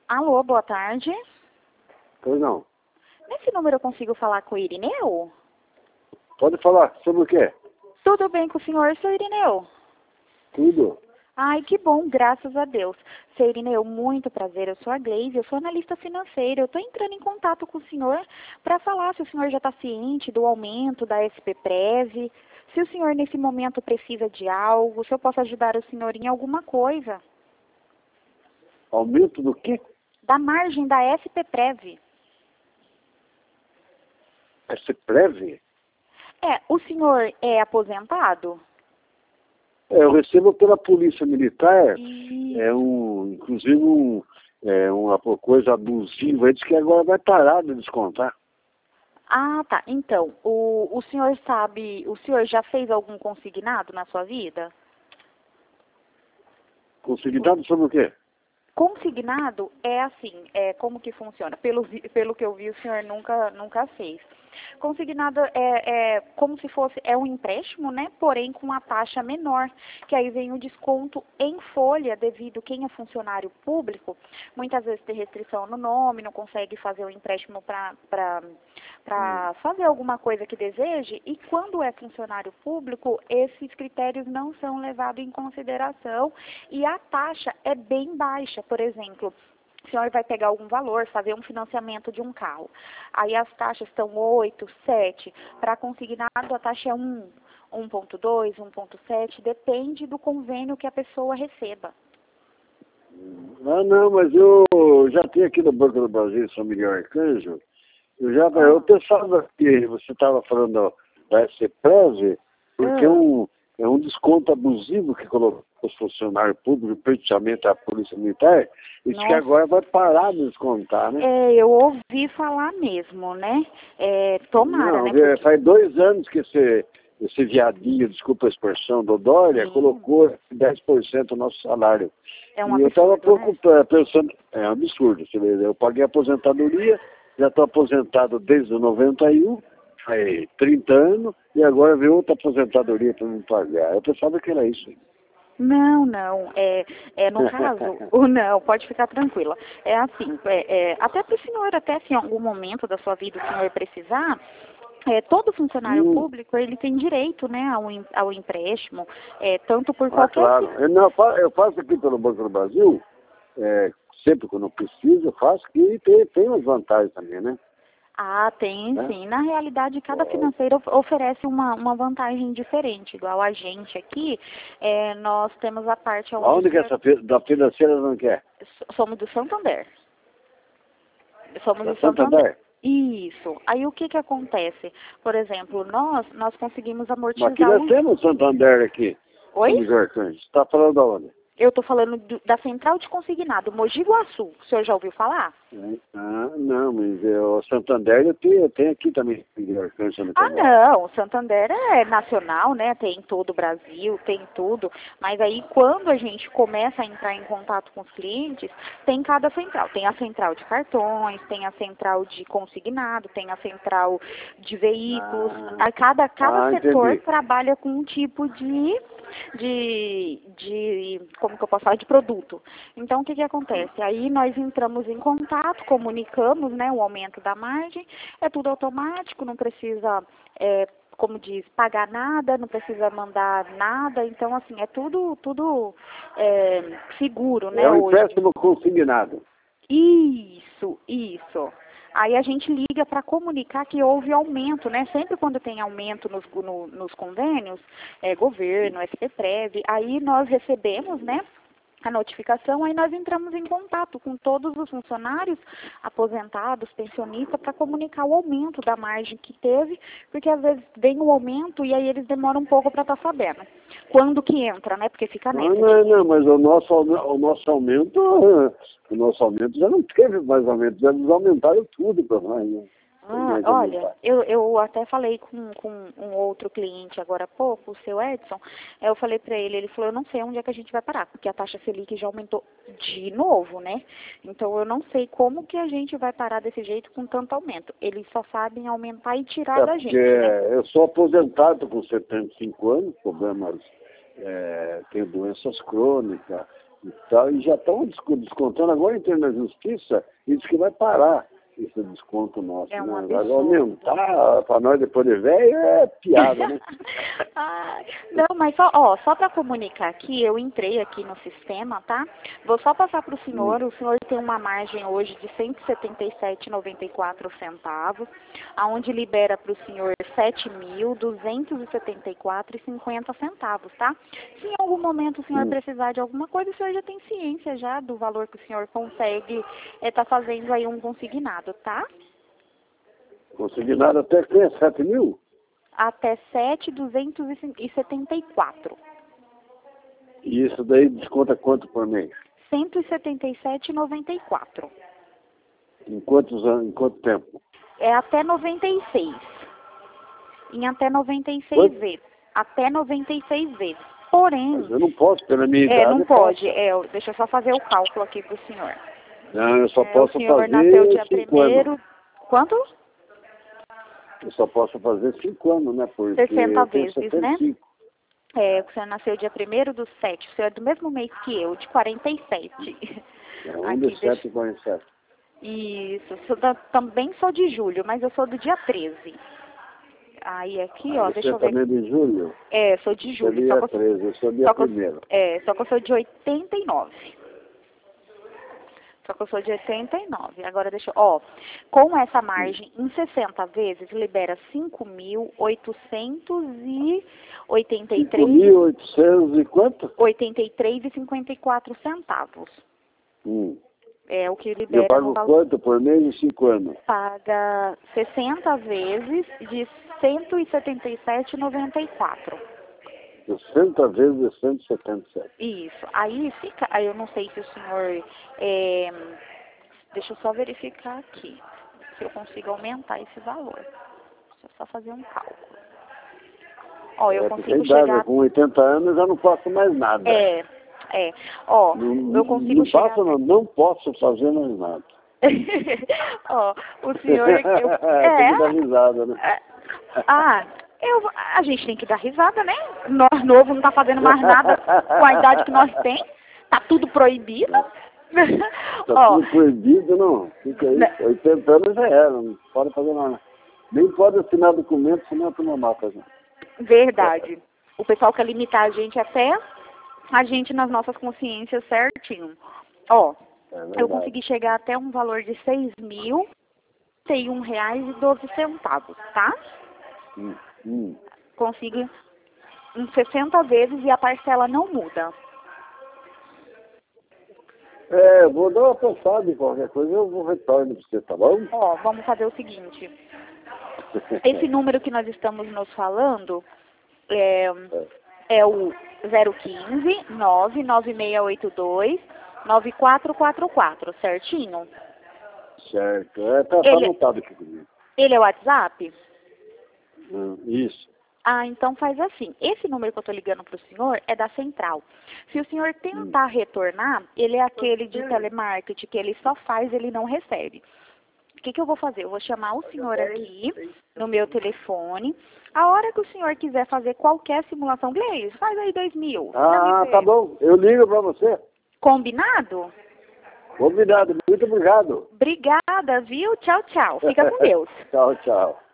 Alô, boa tarde. Pois não. Nesse número eu consigo falar com o Irineu? Pode falar sobre o quê? Tudo bem com o senhor, seu Irineu? Tudo. Ai, que bom, graças a Deus. Seu Irineu, muito prazer, eu sou a Gleise, eu sou analista financeira. Eu estou entrando em contato com o senhor para falar se o senhor já está ciente do aumento da SPPREV, se o senhor nesse momento precisa de algo, se eu posso ajudar o senhor em alguma coisa. Aumento do quê? Da margem da SPPREV. SPPREV? O senhor é aposentado? Eu recebo pela Polícia Militar, E... inclusive uma coisa abusiva. Diz que agora vai parar de descontar. Ah, tá. Então, o senhor sabe, o senhor já fez algum consignado na sua vida? Consignado sobre o quê? Consignado é assim, como que funciona? Pelo que eu vi, o senhor nunca fez. Consignado é como se fosse, um empréstimo, né? Porém com uma taxa menor, que aí vem o desconto em folha, devido quem é funcionário público, muitas vezes tem restrição no nome, não consegue fazer o empréstimo para fazer alguma coisa que deseje, e quando é funcionário público, esses critérios não são levados em consideração e a taxa é bem baixa. Por exemplo, o senhor vai pegar algum valor, fazer um financiamento de um carro. Aí as taxas estão 8, 7. Para consignado, a taxa é 1, 1,2, 1,7. Depende do convênio que a pessoa receba. Ah, não, mas eu já tenho aqui no Banco do Brasil, São Miguel Arcanjo. Eu pensava que você estava falando da SPPREV, porque é um desconto abusivo que colocou os funcionários públicos, principalmente a Polícia Militar, e diz que agora vai parar de descontar, né? Eu ouvi falar mesmo, né? Tomara, Não, né? Porque... faz 2 anos que esse viadinho, desculpa a expressão, do Dória, colocou 10% do nosso salário. É um E eu estava absurdo, pensando, é um absurdo, eu paguei aposentadoria, já estou aposentado desde 91, faz 30 anos, e agora veio outra aposentadoria para me pagar. Eu pensava que era isso. Não. No caso, não, pode ficar tranquila. É assim, até para o senhor, até se em algum momento da sua vida o senhor precisar, todo funcionário público, ele tem direito, né, ao empréstimo, tanto por qualquer... Claro. Eu faço aqui pelo Banco do Brasil, sempre quando eu preciso, eu faço, e tem umas vantagens também, né? Ah, tem sim. Na realidade, cada financeiro oferece uma vantagem diferente. Igual a gente aqui, nós temos a parte... Onde que essa da financeira não quer? Somos do Santander. Somos Da do Santander. Santander? Isso. Aí o que acontece? Por exemplo, nós conseguimos amortizar... Mas aqui nós temos Santander aqui. Oi? São Miguel Arcanjo. Você está falando de onde? Eu estou falando da Central de Consignado, Mogi Guaçu. O senhor já ouviu falar? Não, mas o Santander eu tenho aqui também. Miguel Arcanjo, não. O Santander é nacional, né? Tem em todo o Brasil, tem tudo. Mas aí, quando a gente começa a entrar em contato com os clientes, tem cada central. Tem a central de cartões, tem a central de consignado, tem a central de veículos. Cada setor entendi. trabalha com um tipo como que eu posso falar, de produto. Então, o que acontece? Aí nós entramos em contato, comunicamos, né, o aumento da margem, é tudo automático, não precisa, como diz, pagar nada, não precisa mandar nada, então, assim, é tudo seguro, né, É um hoje. empréstimo consignado. Isso. Aí a gente liga para comunicar que houve aumento, né? Sempre quando tem aumento nos convênios, governo, SPPREV, aí nós recebemos, né, a notificação, aí nós entramos em contato com todos os funcionários, aposentados, pensionistas, para comunicar o aumento da margem que teve, porque às vezes vem o aumento e aí eles demoram um pouco para estar sabendo. Quando que entra, né? Porque fica nessa. Não, mas o nosso aumento já não teve mais aumento, já eles aumentaram tudo para nós, né? Olha, eu até falei com um outro cliente agora há pouco, o seu Edson, eu falei para ele falou, eu não sei onde é que a gente vai parar, porque a taxa Selic já aumentou de novo, né? Então eu não sei como que a gente vai parar desse jeito com tanto aumento. Eles só sabem aumentar e tirar da gente, né? Eu sou aposentado com 75 anos, problemas, tenho doenças crônicas, E já estão descontando, agora entrando na justiça, e diz que vai parar esse desconto nosso. É um né? absurdo. Vai aumentar para nós depois de velho é piada, né? Ai, não, mas só para comunicar aqui, eu entrei aqui no sistema, tá? Vou só passar para o senhor tem uma margem hoje de R$ 177,94, aonde libera para o senhor R$ 7.274,50, tá? Se em algum momento o senhor precisar de alguma coisa, o senhor já tem ciência já do valor que o senhor consegue tá fazendo aí um consignado, tá? Consignado até que 7 mil? Até 7.274. E isso daí desconta quanto por mês? R$ 177,94. Em quantos anos, em quanto tempo? É até 96. Em até 96 Quanto? vezes. Até 96 vezes. Porém... Mas eu não posso, pela minha idade. não pode. Deixa eu só fazer o cálculo aqui pro senhor. Não, eu só posso o senhor fazer nasceu dia 5 anos. 1º... Quanto? Eu só posso fazer 5 anos, né? Porque 60 eu tenho vezes, 75. né? O senhor nasceu dia 1º/7. O senhor é do mesmo mês que eu, de 47. É, 1 de 7 e 47. Isso. Também sou de julho, mas eu sou do dia 13. Aí aqui, ó, deixa eu ver. Você também é de julho? Sou de julho. Dia 13, eu sou dia 1º. Só que eu sou de 89. Só que eu sou de 89. Agora deixa eu... com essa margem, em 60 vezes, libera 5.883... 5.800 e quanto? 83,54 centavos. É o que libera... Eu pago quanto por mês em 5 anos? Paga 60 vezes de R$ 177,94. 60 vezes de 177. Isso. Aí fica... Aí eu não sei se o senhor... deixa eu só verificar aqui. Se eu consigo aumentar esse valor. Deixa eu só fazer um cálculo. Eu consigo chegar... Com 80 anos eu já não faço mais nada. Eu consigo chegar... Não posso fazer mais nada. O senhor... Tem que dar risada, né? A gente tem que dar risada, né? Nós novo não tá fazendo mais nada com a idade que nós tem. Tá tudo proibido. Tá tudo proibido, não. Fica aí. 80 anos já era, não pode fazer nada. Nem pode assinar documento, senão a turma mata, gente. Verdade. O pessoal quer limitar a gente até a gente nas nossas consciências certinho. Eu consegui chegar até um valor de R$ 6.031,12, tá? Consigo em 60 vezes e a parcela não muda. Vou dar uma pensada em qualquer coisa, eu vou retorno para você, tá bom? Vamos fazer o seguinte. Esse número que nós estamos nos falando é o 015 99682 9444, certinho? Certo. Tá anotado aqui comigo. Ele é o WhatsApp? Isso. Então faz assim. Esse número que eu estou ligando para o senhor é da central. Se o senhor tentar retornar, ele é aquele de telemarketing que ele só faz, ele não recebe. O que eu vou fazer? Eu vou chamar o senhor aqui no meu telefone. A hora que o senhor quiser fazer qualquer simulação, Gleice, faz aí 2.000. Tá bom. Eu ligo para você. Combinado? Combinado. Muito obrigado. Obrigada, viu? Tchau, tchau. Fica com Deus. Tchau, tchau.